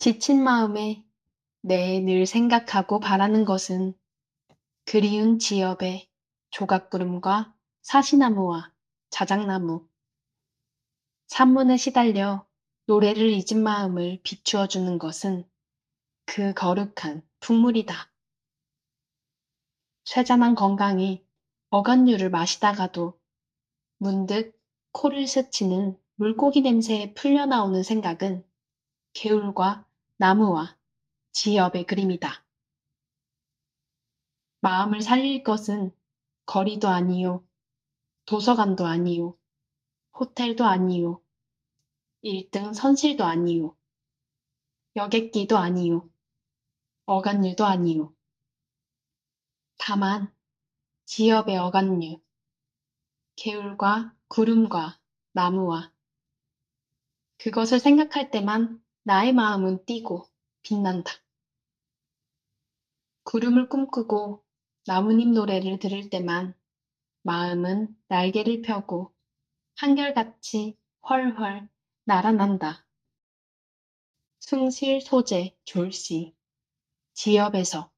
지친 마음에 늘 생각하고 바라는 것은 그리운 지엽의 조각구름과 사시나무와 자작나무, 산문에 시달려 노래를 잊은 마음을 비추어 주는 것은 그 거룩한 풍물이다. 쇠잔한 건강에 어간류를 마시다가도 문득 코를 스치는 물고기 냄새에 풀려나오는 생각은 개울과 나무와 지엽의 그림이다. 마음을 살릴 것은 거리도 아니요, 도서관도 아니요, 호텔도 아니요, 1등 선실도 아니요, 여객기도 아니요, 어간류도 아니요. 다만 지엽의 어간류, 개울과 구름과 나무와 그것을 생각할 때만 나의 마음은 뛰고 빛난다. 구름을 꿈꾸고 나뭇잎 노래를 들을 때만 마음은 날개를 펴고 한결같이 훨훨 날아난다. 숭실 소재 졸시 지엽에서